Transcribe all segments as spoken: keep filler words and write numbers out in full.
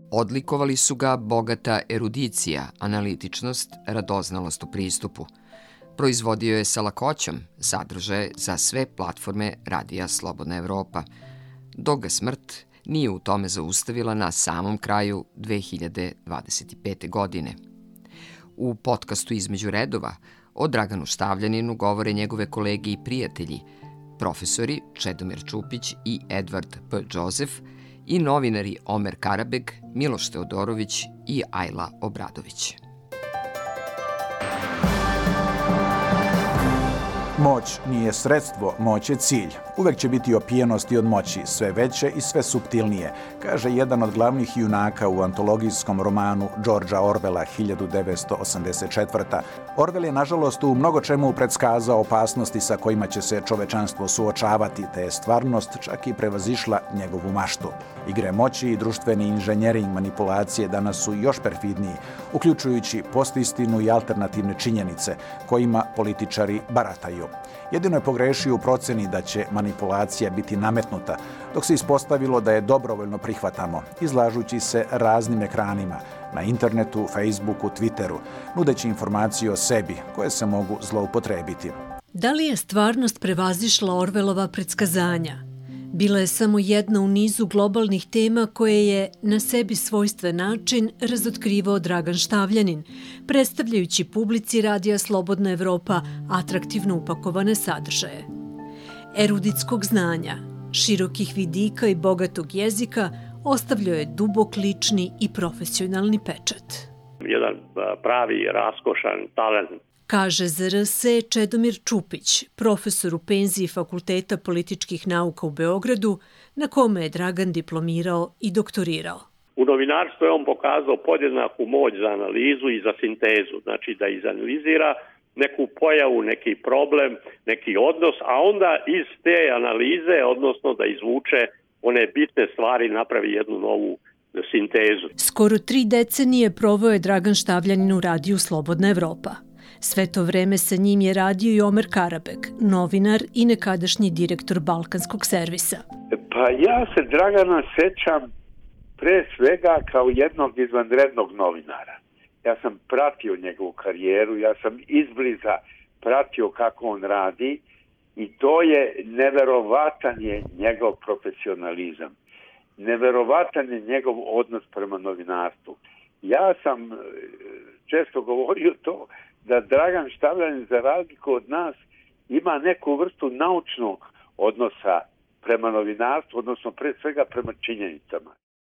Odlikovali su ga bogata erudicija, analitičnost, radoznalost u pristupu. Proizvodio je sa lakoćom sadržaje za sve platforme Radija Slobodna Evropa, dok ga smrt nije u tome zaustavila na samom kraju dve hiljade dvadeset pete. godine. U podcastu Između redova o Draganu Štavljaninu govore njegove kolege i prijatelji, profesori Čedomir Čupić i Edvard P. Džozef i novinari Omer Karabeg, Miloš Teodorović i Ajla Obradović. Moć nije sredstvo, moć je cilj. Uvek će biti opijenosti od moći, sve veće i sve suptilnije, kaže jedan od glavnih junaka u antologijskom romanu Georgea Orwella hiljadu devetsto osamdeset četvrte. Orwell je, nažalost, u mnogo čemu predskazao opasnosti sa kojima će se čovečanstvo suočavati, te je stvarnost čak i prevazišla njegovu maštu. Igre moći i društveni inženjering manipulacije danas su još perfidniji, uključujući postistinu i alternativne činjenice kojima političari barataju. Jedino je pogrešio u proceni da će manipulacija biti nametnuta, dok se ispostavilo da je dobrovoljno prihvatamo, izlažući se raznim ekranima, na internetu, Facebooku, Twitteru, nudeći informacije o sebi koje se mogu zloupotrebiti. Da li je stvarnost prevazišla Orwellova predskazanja? Bila je samo jedna u nizu globalnih tema koje je na sebi svojstven način razotkrivao Dragan Štavljanin, predstavljajući publici Radija Slobodna Evropa atraktivno upakovane sadržaje. Eruditskog znanja, širokih vidika i bogatog jezika ostavljao je dubok lični i profesionalni pečat. Jedan pravi, raskošan talent. Kaže za er es Čedomir Čupić, profesor u penziji Fakulteta političkih nauka u Beogradu, na kome je Dragan diplomirao i doktorirao. U novinarstvu je on pokazao podjednaku moć za analizu i za sintezu, znači da izanalizira neku pojavu, neki problem, neki odnos, a onda iz te analize, odnosno da izvuče one bitne stvari, napravi jednu novu sintezu. Skoro tri decenije proveo je Dragan Štavljanin u Radiju Slobodna Evropa. Sve to vreme sa njim je radio i Omer Karabeg, novinar i nekadašnji direktor Balkanskog servisa. Pa ja se Dragana sećam pre svega kao jednog izvanrednog novinara. Ja sam pratio njegovu karijeru, ja sam izbliza pratio kako on radi i to je neverovatan je njegov profesionalizam. Neverovatan je njegov odnos prema novinarstvu. Ja sam često govorio to da Dragan Štavljanin, za razliku od nas, ima neku vrstu naučnog odnosa prema novinarstvu, odnosno pre svega prema činjenicama.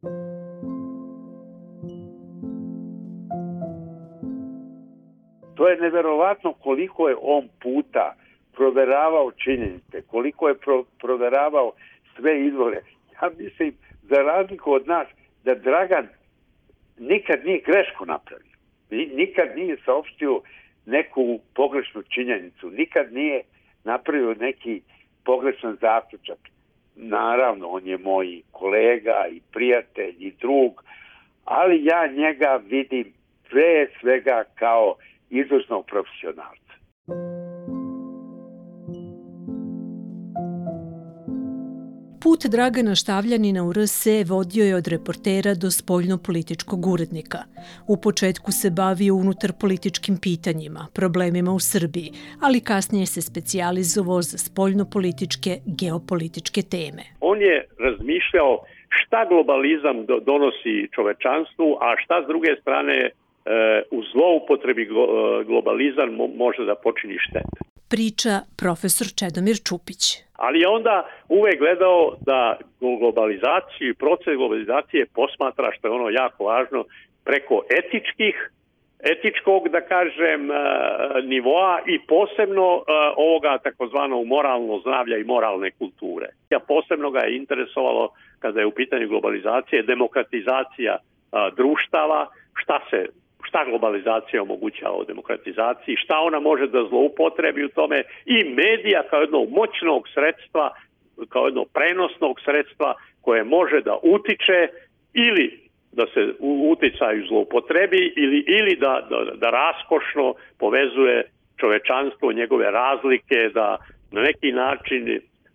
To je neverovatno koliko je on puta proveravao činjenice, koliko je pro, proveravao sve izvore. Ja mislim, za razliku od nas, da Dragan nikad nije grešku napravio. Nikad nije saopštio neku pogrešnu činjenicu, nikad nije napravio neki pogrešan zaključak. Naravno, on je moj kolega i prijatelj i drug, ali ja njega vidim pre svega kao izvršnog profesionalca. Put Dragana Štavljanina u er es vodio je od reportera do spoljnopolitičkog urednika. U početku se bavio unutar političkim pitanjima, problemima u Srbiji, ali kasnije se specijalizovao za spoljnopolitičke, geopolitičke teme. On je razmišljao šta globalizam donosi čovečanstvu, a šta s druge strane u zloupotrebi globalizam može da počini štete. Priča profesor Čedomir Čupić. Ali je onda uvek gledao da globalizaciju i proces globalizacije posmatra, što je ono jako važno, preko etičkih, etičkog, da kažem, nivoa i posebno ovoga takozvanog moralnog zdravlja i moralne kulture. Ja posebno ga je interesovalo, kada je u pitanju globalizacije, demokratizacija društava, šta se šta globalizacija omogućava o demokratizaciji, šta ona može da zloupotrebi u tome i medija kao jednog moćnog sredstva, kao jednog prenosnog sredstva koje može da utiče ili da se u uticaju zloupotrebi ili, ili da, da, da raskošno povezuje čovečanstvo, njegove razlike, da na neki način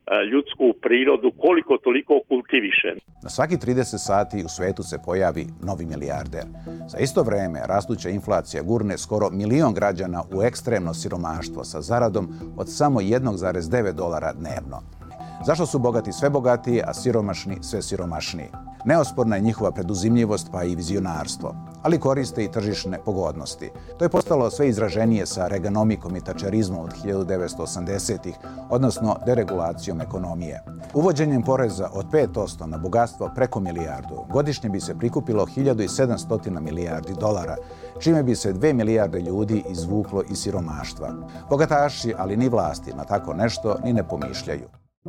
ljudsku prirodu koliko toliko kultiviše. Na svaki trideset sati u svetu se pojavi novi milijarder. Za isto vreme rastuća inflacija gurne skoro milion građana u ekstremno siromaštvo sa zaradom od samo jedan zarez devet dolara dnevno. Zašto su bogati sve bogatiji, a siromašni sve siromašniji? Neosporna je njihova preduzimljivost pa i vizionarstvo, ali koriste i tržišne pogodnosti. To je postalo sve izraženije sa reganomikom i tačerizmom od hiljadu devetsto osamdesetih, odnosno deregulacijom ekonomije. Uvođenjem poreza od pet posto na bogatstvo preko milijardu, godišnje bi se prikupilo hiljadu sedamsto milijardi dolara, čime bi se dve milijarde ljudi izvuklo iz siromaštva. Bogataši, ali ni vlasti, na tako nešto ni ne pomišljaju.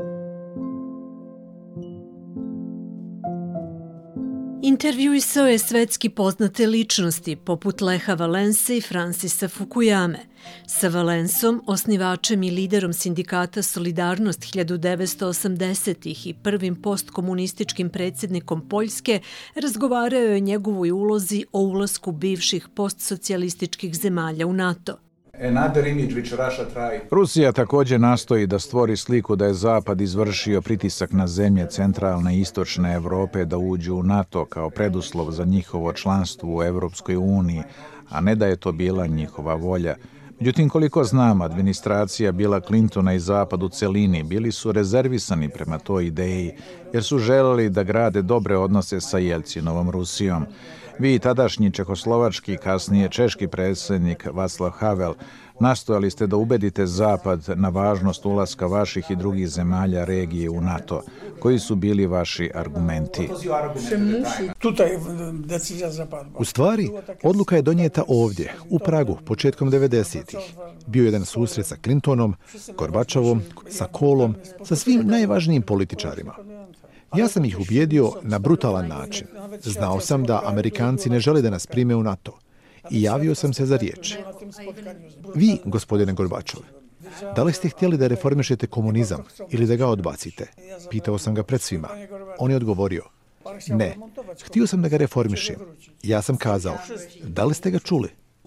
Intervjuisao je svetski poznate ličnosti poput Leha Valense i Francisa Fukuyame. Sa Valensom, osnivačem i liderom sindikata Solidarnost hiljadu devetsto osamdesetih i prvim postkomunističkim predsjednikom Poljske, razgovarao je o njegovoj ulozi o ulasku bivših postsocijalističkih zemalja u NATO. Rusija također nastoji da stvori sliku da je Zapad izvršio pritisak na zemlje centralne i istočne Evrope da uđu u NATO kao preduslov za njihovo članstvo u Evropskoj uniji, a ne da je to bila njihova volja. Međutim, koliko znam, administracija Billa Clintona i Zapad u celini bili su rezervisani prema toj ideji, jer su želeli da grade dobre odnose sa Jelcinovom Rusijom. Vi, tadašnji čehoslovački, kasnije češki predsjednik Václav Havel, nastojali ste da ubedite Zapad na važnost ulaska vaših i drugih zemalja regije u NATO. Koji su bili vaši argumenti? U stvari, odluka je donijeta ovdje, u Pragu, početkom devedesetih. Bio je jedan susret sa Clintonom, Gorbačovom, sa Kohlom, sa svim najvažnijim političarima. Ja sam ih ubijedio na brutalan način. Znao sam da Amerikanci ne žele da nas prime u NATO i javio sam se za riječ. Vi, gospodine Gorbačov, da li ste htjeli da reformišete komunizam ili da ga odbacite? Pitao sam ga pred svima. On je odgovorio, ne, htio sam da ga reformišem. Ja sam kazao, da li ste ga čuli?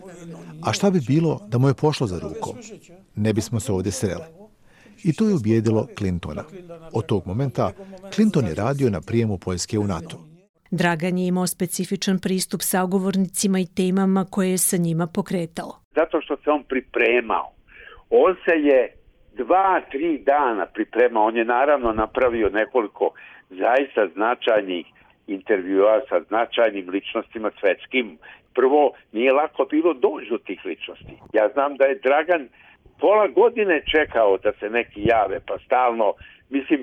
A šta bi bilo da mu je pošlo za rukom? Ne bismo se ovdje sreli. I to je ubijedilo Clintona. Od tog momenta Clinton je radio na prijemu Poljske u NATO. Dragan je imao specifičan pristup sagovornicima i temama koje je sa njima pokretao. Zato što se on pripremao. On se je dva, tri dana pripremao. On je naravno napravio nekoliko zaista značajnih intervjua sa značajnim ličnostima svetskim. Prvo, nije lako bilo doći do tih ličnosti. Ja znam da je Dragan pola godine čekao da se neki jave, pa stalno, mislim,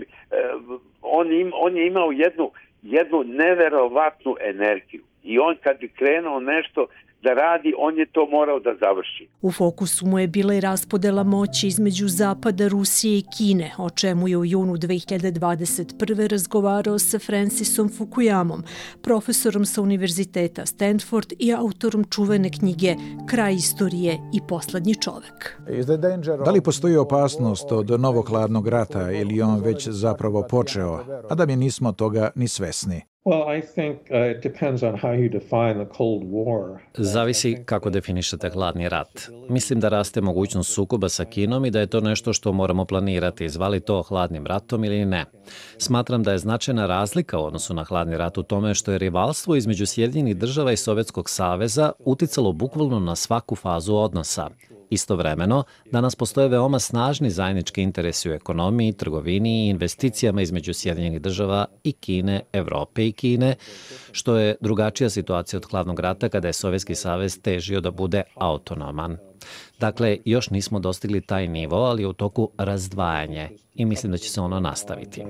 on, im, on je imao jednu, jednu neverovatnu energiju. I on kad bi krenuo nešto da radi, on je to morao da završi. U fokusu mu je bila i raspodela moći između Zapada, Rusije i Kine, o čemu je u junu dve hiljade dvadeset prve razgovarao sa Francisom Fukuyamom, profesorom sa Univerziteta Stanford i autorom čuvene knjige Kraj istorije i poslednji čovek. Da li postoji opasnost od novog hladnog rata ili on već zapravo počeo, a da mi nismo toga ni svesni? Well, I think uh, it depends on how you define the Cold War. Zavisi kako definišete hladni rat. Mislim da raste mogućnost sukoba sa Kinom i da je to nešto što moramo planirati, zvali to hladnim ratom ili ne. Smatram da je značajna razlika u odnosu na hladni rat u tome što je rivalstvo između Sjedinjenih država i Sovjetskog saveza uticalo bukvalno na svaku fazu odnosa. Istovremeno, danas postoje veoma snažni zajednički interesi u ekonomiji, trgovini i investicijama između Sjedinjenih država i Kine, Evrope i Kine, što je drugačija situacija od hladnog rata kada je Sovjetski savez težio da bude autonoman. Dakle, još nismo dostigli taj nivo, ali je u toku razdvajanje i mislim da će se ono nastaviti.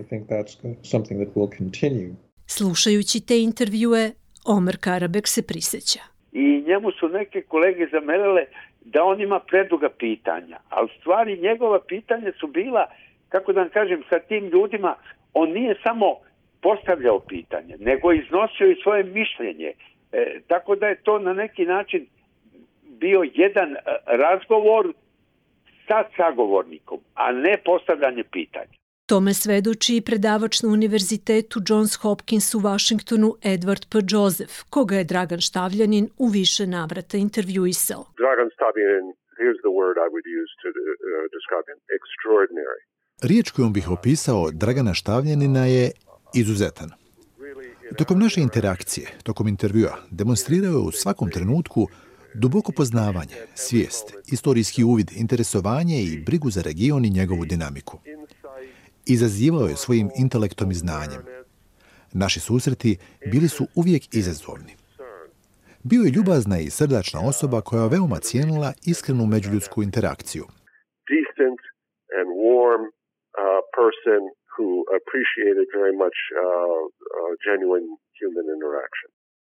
Slušajući te intervjue, Omer Karabek se prisjeća. I njemu su neke kolege zamerale da on ima preduga pitanja, ali stvari njegova pitanja su bila, kako da vam kažem, sa tim ljudima, on nije samo postavljao pitanje, nego iznosio i svoje mišljenje. E, tako da je to na neki način bio jedan razgovor sa sagovornikom, a ne postavljanje pitanja. Tome svedoči i predavač na Univerzitetu Johns Hopkins u Vašingtonu Edward P. Joseph, koga je Dragan Štavljanin u više navrata intervjuisao. Dragan Štavljanin, here's the word I would use to uh, describe him, extraordinary. Riječ kojom bih opisao Dragana Štavljanina je izuzetan. Tokom naše interakcije, tokom intervjua, demonstrirao je u svakom trenutku duboko poznavanje, svijest, istorijski uvid, interesovanje i brigu za region i njegovu dinamiku. Izazivao je svojim intelektom i znanjem. Naši susreti bili su uvijek izazovni. Bio je ljubazna i srdačna osoba koja veoma cijenila iskrenu međuljudsku interakciju. Decent and warm uh, person who appreciated very much uh, uh, genuine human interaction.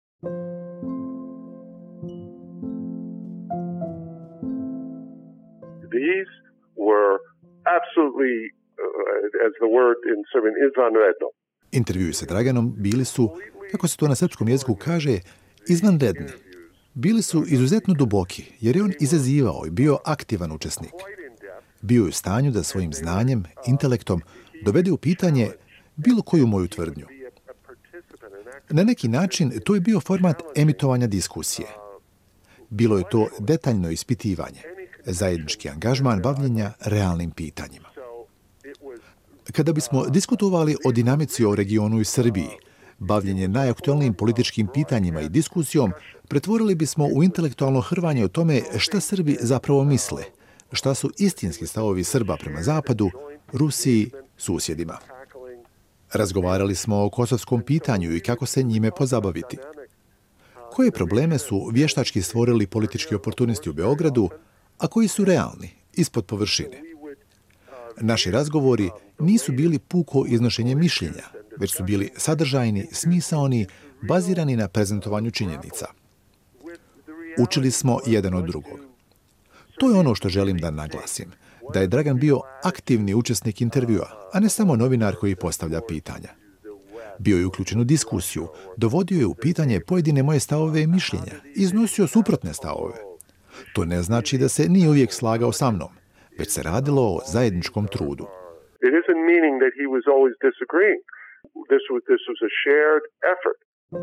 These were absolutely, uh, as the word in Serbian, izvanredno. Intervjui sa Draganom bili su, kako se to na srpskom jeziku kaže, izvanredni. Bili su izuzetno duboki, jer je on izazivao i bio aktivan učesnik. Bio je u stanju da svojim znanjem, intelektom dovede u pitanje bilo koju moju tvrdnju. Na neki način to je bio format emitovanja diskusije. Bilo je to detaljno ispitivanje, zajednički angažman bavljenja realnim pitanjima. Kada bismo diskutovali o dinamici o regionu i Srbiji, bavljenje najaktualnijim političkim pitanjima i diskusijom, pretvorili bismo u intelektualno hrvanje o tome šta Srbi zapravo misle, šta su istinski stavovi Srba prema Zapadu, Rusiji, susjedima. Razgovarali smo o kosovskom pitanju i kako se njime pozabaviti. Koje probleme su vještački stvorili politički oportunisti u Beogradu, a koji su realni, ispod površine? Naši razgovori nisu bili puko iznošenje mišljenja, već su bili sadržajni, smisaoni, bazirani na prezentovanju činjenica. Učili smo jedan od drugog. To je ono što želim da naglasim, da je Dragan bio aktivni učesnik intervjua, a ne samo novinar koji postavlja pitanja. Bio je uključen u diskusiju, dovodio je u pitanje pojedine moje stavove i mišljenja, iznosio suprotne stavove. To ne znači da se nije uvijek slagao sa mnom, već se radilo o zajedničkom trudu. It isn't meaning that he was always disagreeing. This was, this was a shared effort.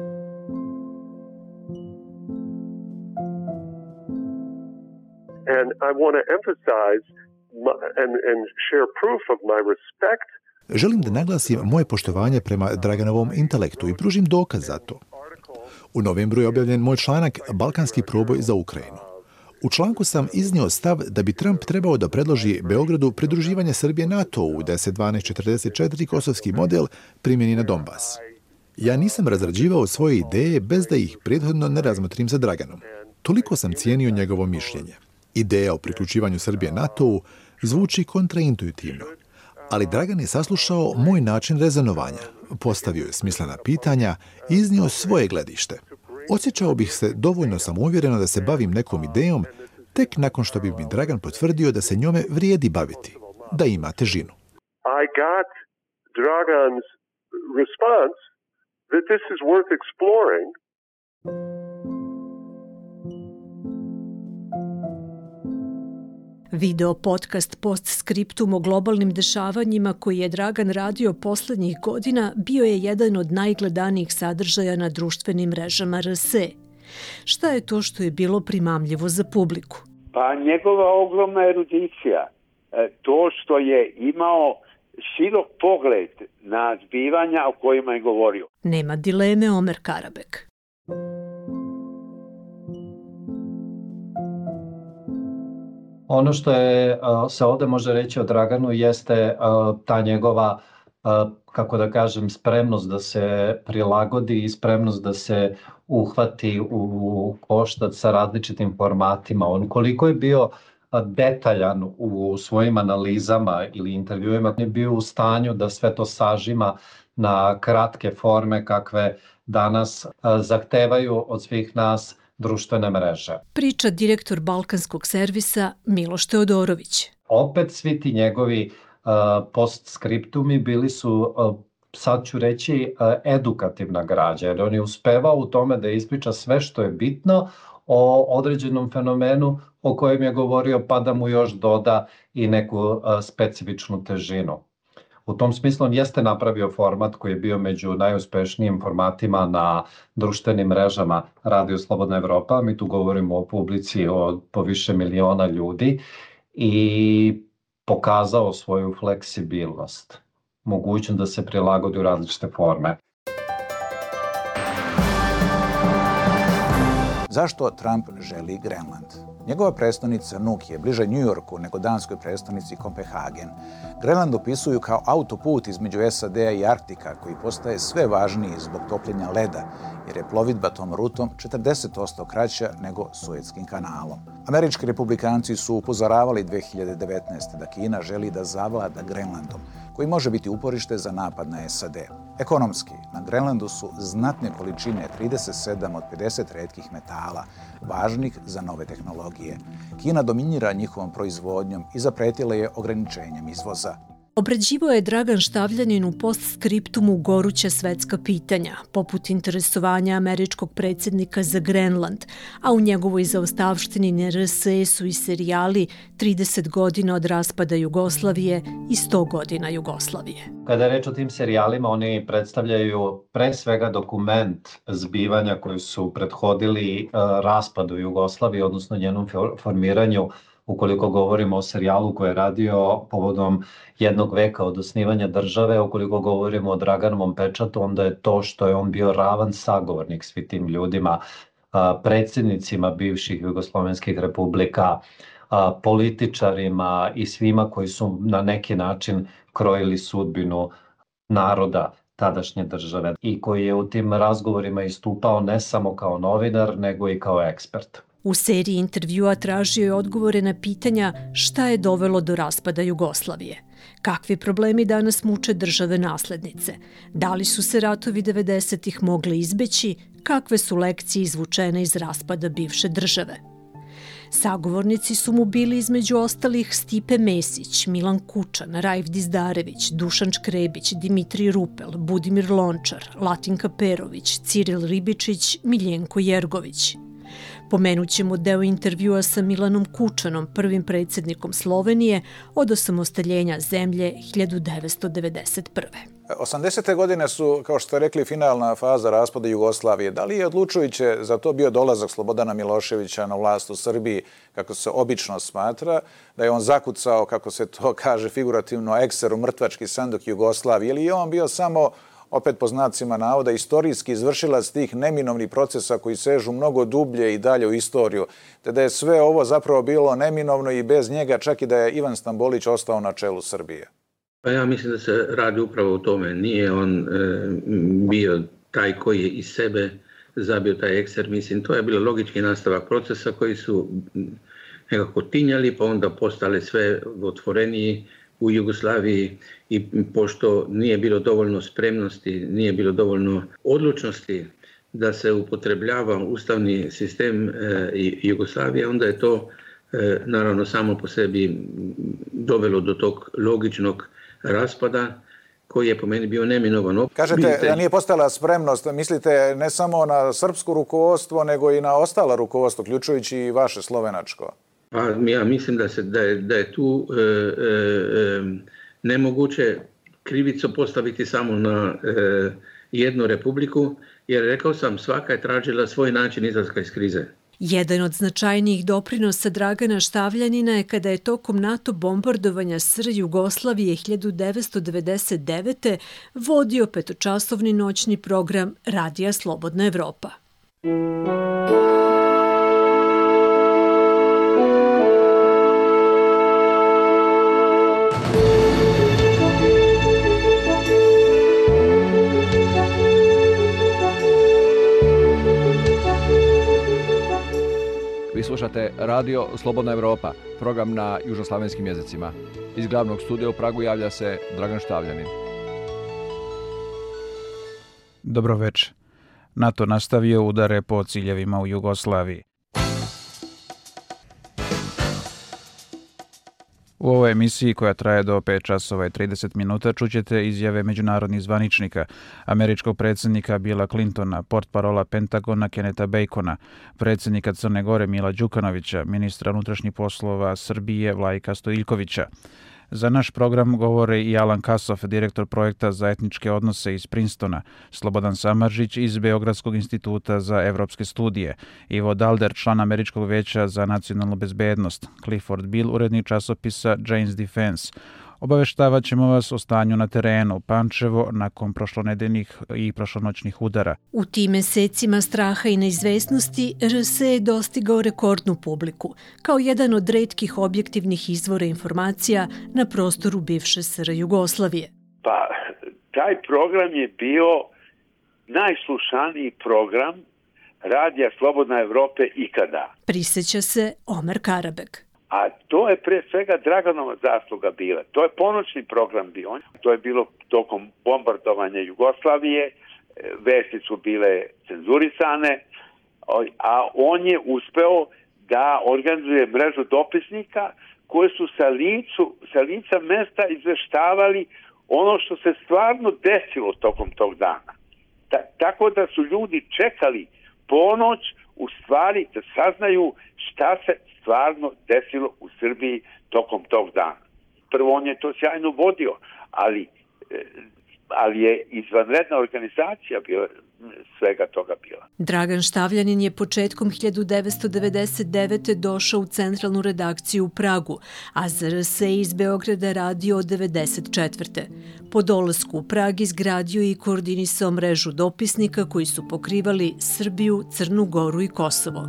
And I want to emphasize my, and, and share proof of my respect. Želim da naglasim moje poštovanje prema Draganovom intelektu i pružim dokaz za to. U novembru je objavljen moj članak Balkanski proboj za Ukrajinu. U članku sam iznio stav da bi Trump trebao da predloži Beogradu pridruživanje Srbije NATO-u deset dvanaest četrdeset četiri kosovski model primjeni na Donbas. Ja nisam razrađivao svoje ideje bez da ih prethodno ne razmotrim sa Draganom. Toliko sam cijenio njegovo mišljenje. Ideja o priključivanju Srbije NATO-u zvuči kontraintuitivno, ali Dragan je saslušao moj način rezonovanja, postavio je smislena pitanja i iznio svoje gledište. Osjećao bih se dovoljno samouvjereno da se bavim nekom idejom tek nakon što bi mi Dragan potvrdio da se njome vrijedi baviti, da ima težinu. I got Dragan's response that this is worth exploring. Video podcast Postscriptum o globalnim dešavanjima koji je Dragan radio poslednjih godina bio je jedan od najgledanijih sadržaja na društvenim mrežama R S. Šta je to što je bilo primamljivo za publiku? Pa njegova ogromna erudicija. To što je imao širok pogled na zbivanja o kojima je govorio. Nema dileme, Omer Karabek. Ono što je, se ovdje može reći o Draganu jeste ta njegova, kako da kažem, spremnost da se prilagodi i spremnost da se uhvati u koštac sa različitim formatima. On koliko je bio detaljan u svojim analizama ili intervjuima, je bio u stanju da sve to sažima na kratke forme kakve danas zahtevaju od svih nas društvene mreže. Priča direktor Balkanskog servisa Miloš Teodorović. Opet svi ti njegovi uh, postskriptumi bili su, uh, sad ću reći, uh, edukativna građa, jer on je uspevao u tome da ispriča sve što je bitno o određenom fenomenu o kojem je govorio, pa da mu još doda i neku uh, specifičnu težinu. U tom smislu on jeste napravio format koji je bio među najuspešnijim formatima na društvenim mrežama Radio Slobodna Evropa. Mi tu govorimo o publici od po više miliona ljudi i pokazao svoju fleksibilnost, mogućnost da se prilagodi u različite forme. Zašto Trump želi Grenland? Njegova prestonica Nuuk je bliže New Yorku nego danskoj prestonici Kopenhagen. Grenland opisuju kao autoput između S A D-a i Arktika koji postaje sve važniji zbog topljenja leda, jer je plovidba tom rutom četrdeset posto kraća nego Suetskim kanalom. Američki republikanci su upozoravali dve hiljade devetnaeste. da Kina želi da zavlada Grenlandom, koji može biti uporište za napad na S A D. Ekonomski, na Grenlandu su znatne količine trideset sedam od pedeset retkih metala, važnih za nove tehnologije. Kina dominira njihovom proizvodnjom i zapretila je ograničenjem izvoza. Obrađivao je Dragan Štavljanin u postskriptumu goruća svetska pitanja, poput interesovanja američkog predsjednika za Grenland, a u njegovoj zaostavštini N R S su i serijali trideset godina od raspada Jugoslavije i sto godina Jugoslavije. Kada je reč o tim serijalima, oni predstavljaju pre svega dokument zbivanja koji su prethodili uh, raspadu Jugoslavije, odnosno njenom formiranju. Ukoliko govorimo o serijalu koji je radio povodom jednog veka od osnivanja države, ukoliko govorimo o Draganovom pečatu, onda je to što je on bio ravan sagovornik svi tim ljudima, predsjednicima bivših jugoslovenskih republika, političarima i svima koji su na neki način krojili sudbinu naroda tadašnje države i koji je u tim razgovorima istupao ne samo kao novinar, nego i kao ekspert. U seriji intervjua tražio je odgovore na pitanja šta je dovelo do raspada Jugoslavije, kakvi problemi danas muče države naslednice, da li su se ratovi devedesetih mogli izbeći, kakve su lekcije izvučene iz raspada bivše države. Sagovornici su mu bili između ostalih Stipe Mesić, Milan Kučan, Raif Dizdarević, Dušan Škrebić, Dimitrij Rupel, Budimir Lončar, Latinka Perović, Ciril Ribičić, Miljenko Jergović. Pomenut ćemo deo intervjua sa Milanom Kučanom, prvim predsjednikom Slovenije od osamostaljenja zemlje hiljadu devetsto devedeset prve. osamdesete godine su, kao što ste rekli, finalna faza raspada Jugoslavije. Da li je odlučujuće za to bio dolazak Slobodana Miloševića na vlast u Srbiji, kako se obično smatra, da je on zakucao, kako se to kaže figurativno, ekser u mrtvački sanduk Jugoslavije, ili je on bio samo, opet po znacima navoda, istorijski izvršilac tih neminovnih procesa koji sežu mnogo dublje i dalje u istoriju, te da je sve ovo zapravo bilo neminovno i bez njega, čak i da je Ivan Stambolić ostao na čelu Srbije? Pa ja mislim da se radi upravo o tome. Nije on e, bio taj koji je iz sebe zabio taj ekser. Mislim, to je bilo logički nastavak procesa koji su nekako tinjali, pa onda postale sve otvoreniji u Jugoslaviji i pošto nije bilo dovoljno spremnosti, nije bilo dovoljno odlučnosti da se upotrebljava ustavni sistem e, Jugoslavije, onda je to e, naravno samo po sebi dovelo do tog logičnog raspada koji je po meni bio neminovan. Kažete Vidite, da nije postala spremnost, mislite ne samo na srpsko rukovodstvo, nego i na ostala rukovodstvo, uključujući i vaše slovenačko? Pa ja mislim da, se, da, je, da je tu e, e, nemoguće krivicu postaviti samo na e, jednu republiku, jer rekao sam, svaka je tražila svoj način izlaska iz krize. Jedan od značajnijih doprinosa Dragana Štavljanina je kada je tokom NATO bombardovanja S R Jugoslavije hiljadu devetsto devedeset devete. vodio petočasovni noćni program Radija Slobodna Evropa. Vi slušate Radio Slobodna Evropa, program na južnoslavenskim jezicima. Iz glavnog studija u Pragu javlja se Dragan Štavljanin. Dobro večer. NATO nastavio udare po ciljevima u Jugoslaviji. U ovoj emisiji, koja traje do pet časova i trideset minuta, čućete izjave međunarodnih zvaničnika, američkog predsjednika Billa Clintona, portparola Pentagona Keneta Bacona, predsjednika Crne Gore Mila Đukanovića, ministra unutrašnjih poslova Srbije Vlajka Stojiljkovića. Za naš program govore i Alan Kasov, direktor projekta za etničke odnose iz Princetona, Slobodan Samardžić iz Beogradskog instituta za evropske studije, Ivo Dalder, član Američkog veća za nacionalnu bezbednost, Clifford Bill, urednik časopisa Jane's Defense. Obaveštavat ćemo vas o stanju na terenu Pančevo nakon prošlonedeljnih i prošlonoćnih udara. U tim mesecima straha i neizvesnosti R S je dostigao rekordnu publiku, kao jedan od retkih objektivnih izvora informacija na prostoru bivše S R Jugoslavije. Pa, taj program je bio najslušaniji program Radija Slobodna Evrope ikada. Prisjeća se Omer Karabek. A to je pre svega Draganova zasluga bila. To je ponoćni program bio. To je bilo tokom bombardovanja Jugoslavije, vesti su bile cenzurisane, a on je uspeo da organizuje mrežu dopisnika koje su sa, licu, sa lica mesta izveštavali ono što se stvarno desilo tokom tog dana. Ta, tako da su ljudi čekali ponoć u stvari da saznaju šta se stvarno desilo u Srbiji tokom tog dana. Prvo, on je to sjajno vodio, ali, ali je izvanredna organizacija bila, svega toga bila. Dragan Štavljanin je početkom hiljadu devetsto devedeset devete. došao u centralnu redakciju u Pragu, a za R S iz Beograda radio od devedeset četvrte. Po dolasku u Prag izgradio i koordinisao mrežu dopisnika koji su pokrivali Srbiju, Crnu Goru i Kosovo.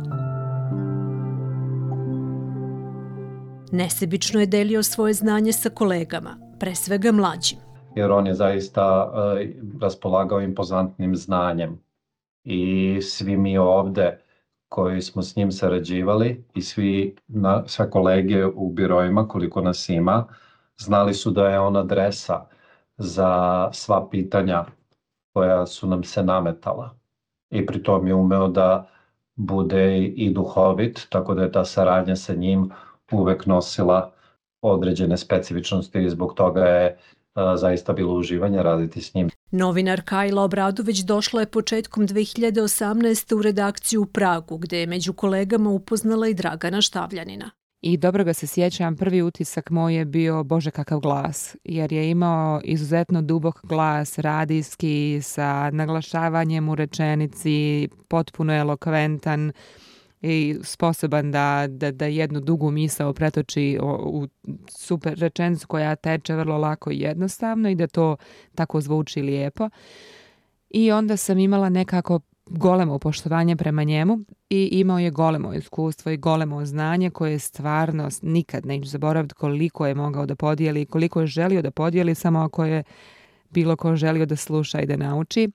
Nesebično je delio svoje znanje sa kolegama, pre svega mlađim. Jer on je zaista uh, raspolagao impozantnim znanjem i svi mi ovde koji smo s njim sarađivali i svi na, sve kolege u birojima, koliko nas ima, znali su da je on adresa za sva pitanja koja su nam se nametala. I pritom je umeo da bude i duhovit, tako da je ta saradnja sa njim uvek nosila određene specifičnosti i zbog toga je a, zaista bilo uživanje raditi s njim. Novinar Kajla Obradović došla je početkom dve hiljade osamnaeste. u redakciju u Pragu, gde je među kolegama upoznala i Dragana Štavljanina. I dobro ga se sjećam, prvi utisak moj je bio Bože kakav glas, jer je imao izuzetno dubok glas, radijski, sa naglašavanjem u rečenici, potpuno elokventan i sposoban da, da, da jednu dugu misao pretoči u super rečenicu koja teče vrlo lako i jednostavno i da to tako zvuči lijepo. I onda sam imala nekako golemo poštovanje prema njemu i imao je golemo iskustvo i golemo znanje koje stvarno nikad neću zaboraviti koliko je mogao da podijeli i koliko je želio da podijeli, samo ako je bilo ko želio da sluša i da nauči.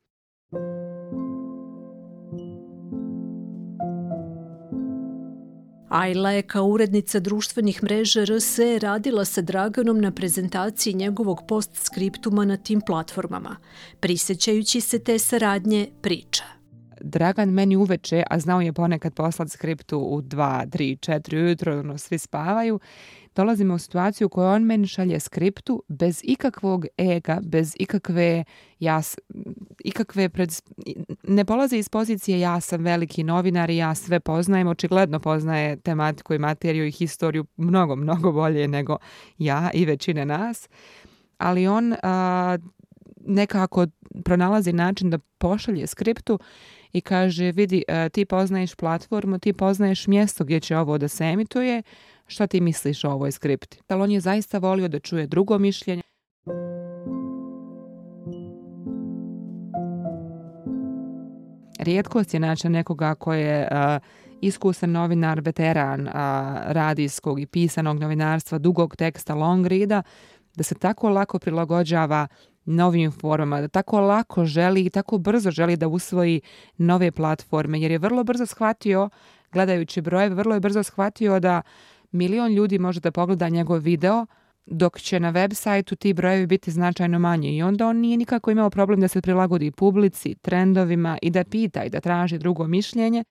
Ajla je kao urednica društvenih mreža R S radila sa Draganom na prezentaciji njegovog postskriptuma na tim platformama. Prisjećajući se te saradnje, priča. Dragan meni uveče, a znao je ponekad poslat skriptu u dva, tri, četiri ujutro, ono, svi spavaju, dolazimo u situaciju u kojoj on meni šalje skriptu bez ikakvog ega, bez ikakve, jas, ikakve pred, ne polaze iz pozicije ja sam veliki novinar i ja sve poznajem, očigledno poznaje tematiku i materiju i historiju mnogo, mnogo bolje nego ja i većine nas, ali on a, nekako pronalazi način da pošalje skriptu i kaže, vidi, ti poznaješ platformu, ti poznaješ mjesto gdje će ovo da se emituje, šta ti misliš o ovoj skripti? Ali on je zaista volio da čuje drugo mišljenje. Rijetkost je naći nekoga ko je uh, iskusan novinar, veteran uh, radijskog i pisanog novinarstva, dugog teksta, long reada, da se tako lako prilagođava novim formama, da tako lako želi i tako brzo želi da usvoji nove platforme, jer je vrlo brzo shvatio, gledajući brojeve, vrlo je brzo shvatio da milion ljudi može da pogleda njegov video, dok će na web sajtu ti brojevi biti značajno manji. I onda on nije nikako imao problem da se prilagodi publici, trendovima i da pita i da traži drugo mišljenje.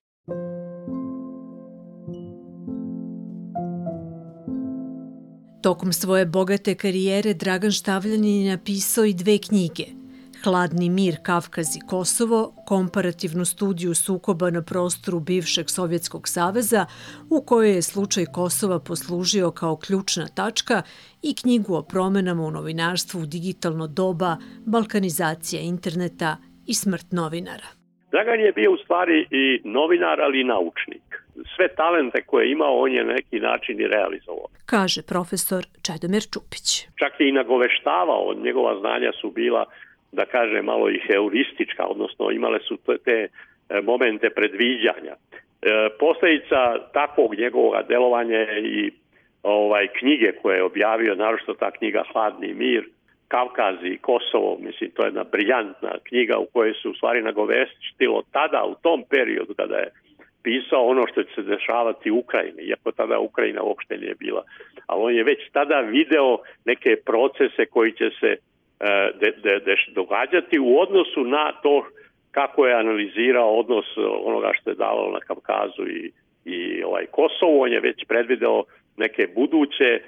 Tokom svoje bogate karijere Dragan Štavljanin je napisao i dve knjige. Hladni mir, Kavkaz i Kosovo, komparativnu studiju sukoba na prostoru bivšeg Sovjetskog saveza, u kojoj je slučaj Kosova poslužio kao ključna tačka, i knjigu o promenama u novinarstvu u digitalno doba, balkanizacija interneta i smrt novinara. Dragan je bio u stvari i novinar, ali i naučnik. Sve talente koje je imao, on je na neki način i realizovao. Kaže profesor Čedomir Čupić. Čak je i nagoveštavao, njegova znanja su bila, da kaže, malo i heuristička, odnosno imale su te momente predviđanja. Posljedica takvog njegovog delovanja je i ovaj, knjige koje je objavio, naročito ta knjiga Hladni mir, Kavkaz i Kosovo, mislim, to je jedna briljantna knjiga u kojoj se u stvari nagoveštilo tada, u tom periodu kada je pisao ono što će se dešavati u Ukrajini, iako tada Ukrajina uopšte nije bila. Ali on je već tada video neke procese koji će se de, de, de, događati u odnosu na to kako je analizirao odnos onoga što je davalo na Kavkazu i, i ovaj Kosovu. On je već predvideo neke buduće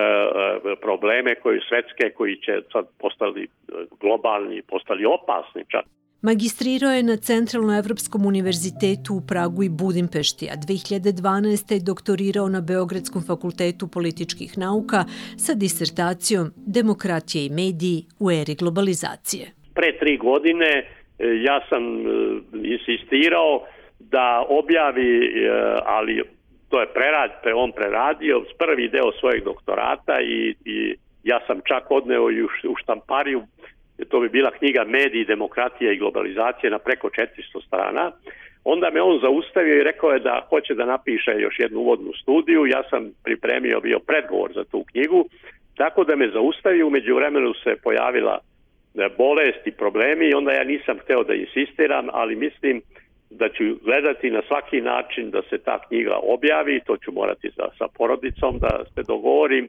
probleme koji svetske, koji će sad postali globalni, postali opasni čak. Magistrirao je na Centralnoevropskom univerzitetu u Pragu i Budimpešti, a dve hiljade dvanaeste. je doktorirao na Beogradskom fakultetu političkih nauka sa disertacijom Demokratija i mediji u eri globalizacije. Pre tri godine ja sam insistirao da objavi, ali to je prerad, on preradio prvi deo svojeg doktorata i, i ja sam čak odneo i u, u štampariju, to bi bila knjiga Mediji, demokratija i globalizacija na preko četiristo strana. Onda me on zaustavio i rekao je da hoće da napiše još jednu uvodnu studiju. Ja sam pripremio bio predgovor za tu knjigu, tako da me zaustavio. U međuvremenu se pojavila bolest i problemi i onda ja nisam hteo da insistiram, ali mislim da ću gledati na svaki način da se ta knjiga objavi. To ću morati sa, sa porodicom da se dogovorim.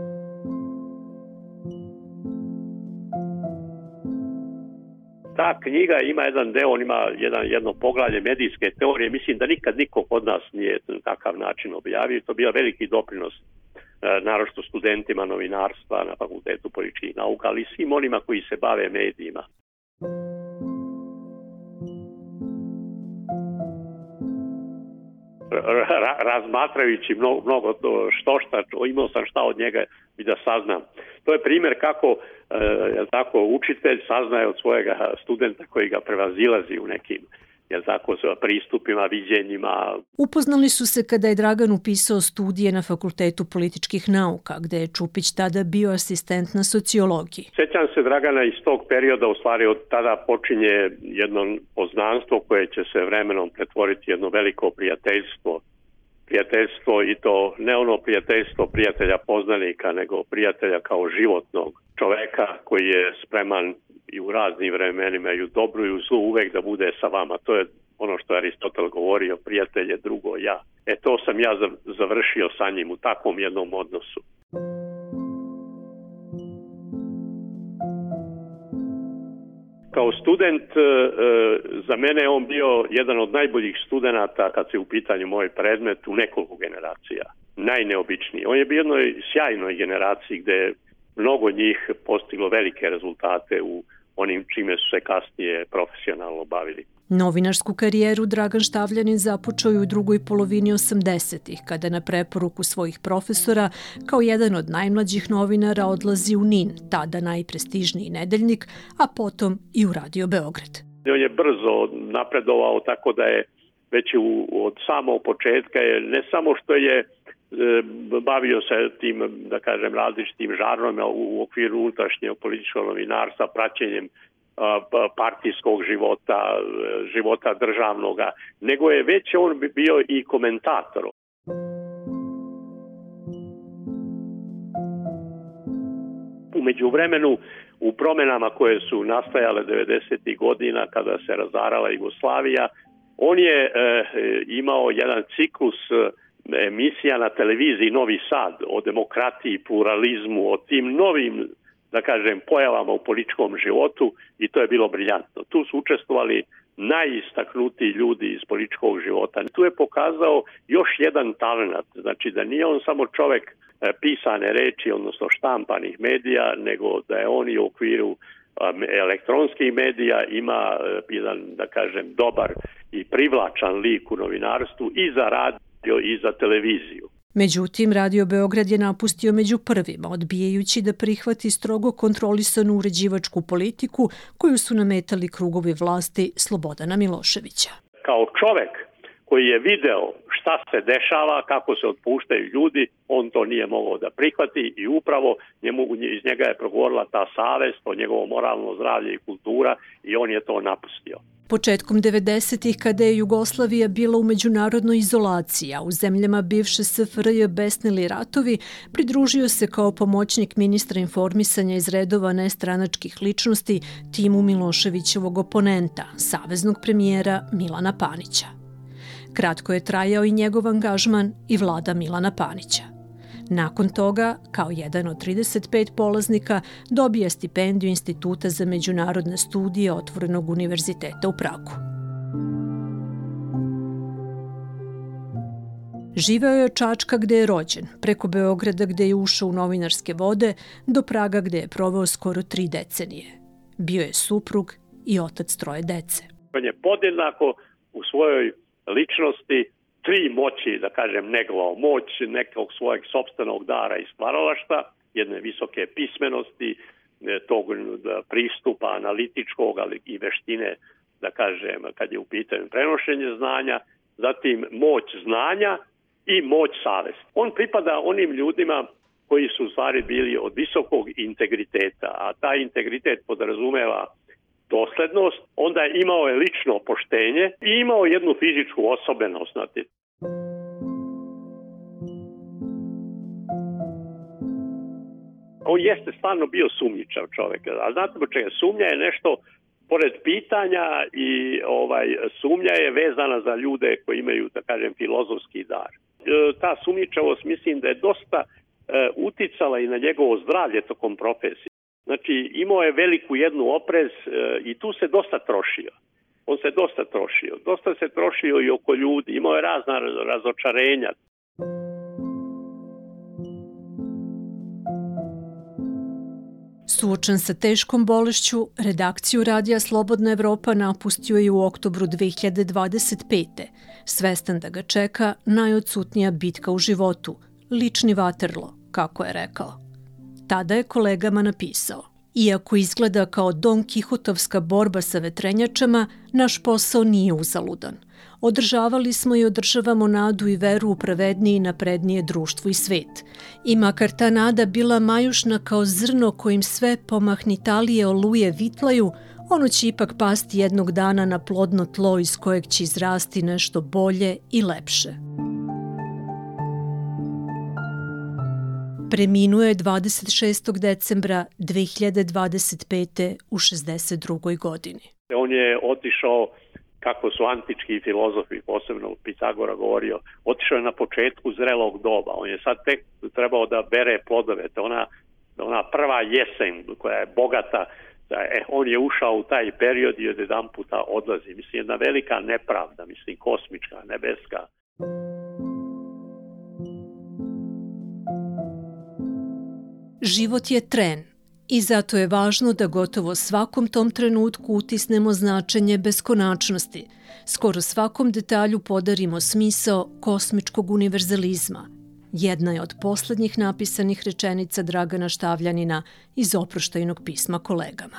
Ta knjiga ima jedan deo, on ima jedan, jedno poglavlje medijske teorije. Mislim da nikad niko kod nas nije na takav način objavio. To je bio veliki doprinos naročito studentima novinarstva na Fakultetu političkih nauka, ali svim onima koji se bave medijima. Ra- razmatrajući mnogo, mnogo što šta, imao sam šta od njega i da saznam. To je primjer kako je tako učitelj saznaje od svojega studenta koji ga prevazilazi u nekim je tako pristupima, viđenjima. Upoznali su se kada je Dragan upisao studije na Fakultetu političkih nauka, gde je Čupić tada bio asistent na sociologiji. Sjećam se Dragana iz tog perioda, u stvari od tada počinje jedno poznanstvo koje će se vremenom pretvoriti jedno veliko prijateljstvo. Prijateljstvo i to ne ono prijateljstvo prijatelja poznanika, nego prijatelja kao životnog čoveka koji je spreman i u raznim vremenima i u dobru i u zlu uvek da bude sa vama. To je ono što je Aristotel govorio, prijatelj je drugo ja. E to sam ja završio sa njim u takvom jednom odnosu. Kao student, za mene je on bio jedan od najboljih studenata kad se u pitanju moj predmet u nekoliko generacija. Najneobičniji. On je bio jednoj sjajnoj generaciji gde je mnogo njih postiglo velike rezultate u onim čime su se kasnije profesionalno bavili. Novinarsku karijeru Dragan Štavljanin započeo je u drugoj polovini osamdesetih, kada na preporuku svojih profesora kao jedan od najmlađih novinara odlazi u N I N, tada najprestižniji nedeljnik, a potom i u Radio Beograd. On je brzo napredovao, tako da je već u, od samog početka je ne samo što je e, bavio se tim, da kažem, različitim žarnovima u okviru unutrašnjeg političkog novinarstva, praćenjem partijskog života, života državnoga, nego je već on bio i komentator. U međuvremenu, u promenama koje su nastajale devedesetih godina kada se razarala Jugoslavija, on je e, imao jedan ciklus emisija na televiziji Novi Sad o demokratiji, pluralizmu, o tim novim, da kažem, pojavama u političkom životu i to je bilo briljantno. Tu su učestvovali najistaknutiji ljudi iz političkog života. Tu je pokazao još jedan talent, znači da nije on samo čovjek pisane reči, odnosno štampanih medija, nego da je on i u okviru elektronskih medija, ima jedan, da kažem, dobar i privlačan lik u novinarstvu i za radio i za televiziju. Međutim, Radio Beograd je napustio među prvima, odbijajući da prihvati strogo kontrolisanu uređivačku politiku koju su nametali krugovi vlasti Slobodana Miloševića. Kao čovek koji je video šta se dešava, kako se otpuštaju ljudi, on to nije mogao da prihvati i upravo njemu, iz njega je progovorila ta savest o njegovo moralno zdravlje i kultura i on je to napustio. Početkom devedesetih, kada je Jugoslavija bila u međunarodnoj izolaciji, a u zemljama bivše S F R J besnili ratovi, pridružio se kao pomoćnik ministra informisanja iz redova nestranačkih ličnosti timu Miloševićevog oponenta, saveznog premijera Milana Panića. Kratko je trajao i njegov angažman i vlada Milana Panića. Nakon toga, kao jedan od trideset pet polaznika, dobija stipendiju Instituta za međunarodne studije Otvorenog univerziteta u Pragu. Živeo je od Čačka gde je rođen, preko Beograda gde je ušao u novinarske vode, do Praga gde je proveo skoro tri decenije. Bio je suprug i otac troje dece. On je podjednako u svojoj ličnosti tri moći, da kažem, negovao moć nekog svojeg sopstvenog dara i stvaralašta, jedne visoke pismenosti, tog pristupa analitičkog, ali i veštine, da kažem, kad je u pitanju prenošenje znanja, zatim moć znanja i moć savesti. On pripada onim ljudima koji su u stvari bili od visokog integriteta, a taj integritet podrazumeva doslednost, onda je imao je lično poštenje i imao jednu fizičku osobenost. Znate. On jeste stvarno bio sumnjičav čovjek, a znate po čega? Sumnja je nešto pored pitanja i ovaj sumnja je vezana za ljude koji imaju, da kažem, filozofski dar. E, ta sumnjičavost mislim da je dosta e, uticala i na njegovo zdravlje tokom profesije. Znači, imao je veliku jednu oprez e, i tu se dosta trošio. On se dosta trošio. Dosta se trošio i oko ljudi. Imao je razna razočarenja. Suočen sa teškom bolešću, redakciju Radija Slobodna Evropa napustio je u oktobru dve hiljade dvadeset pete. Svestan da ga čeka najodsutnija bitka u životu, lični vaterlo, kako je rekao. Tada je kolegama napisao: iako izgleda kao Don Kihotovska borba sa vetrenjačama, naš posao nije uzaludan. Održavali smo i održavamo nadu i veru u pravednije i naprednije društvo i svet. I makar ta nada bila majušna kao zrno kojim sve pomahnitalije oluje vitlaju, ono će ipak pasti jednog dana na plodno tlo iz kojeg će izrasti nešto bolje i lepše. Preminuo je dvadeset šestog decembra dve hiljade dvadeset pete u šezdeset drugoj godini. On je otišao, kako su antički filozofi, posebno Pitagora govorio, otišao je na početku zrelog doba. On je sad tek trebao da bere plodove. To ona, ona prva jesen koja je bogata, e, on je ušao u taj period i od jedan puta odlazi. Mislim, jedna velika nepravda, mislim, kosmička, nebeska. Život je tren i zato je važno da gotovo svakom tom trenutku utisnemo značenje beskonačnosti, skoro svakom detalju podarimo smisao kosmičkog univerzalizma. Jedna je od poslednjih napisanih rečenica Dragana Štavljanina iz oproštajnog pisma kolegama.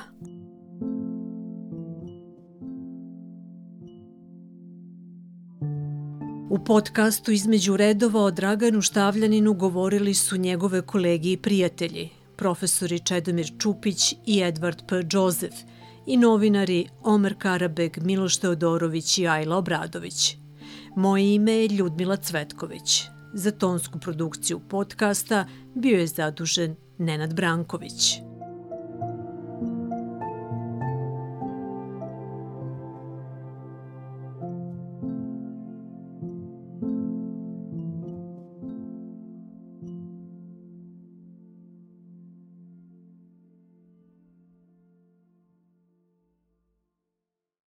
U podcastu Između redova o Draganu Štavljaninu govorili su njegove kolegi i prijatelji, profesori Čedomir Čupić i Edvard P. Džozef i novinari Omer Karabeg, Miloš Teodorović i Ajla Obradović. Moje ime je Ljudmila Cvetković. Za tonsku produkciju podcasta bio je zadužen Nenad Branković.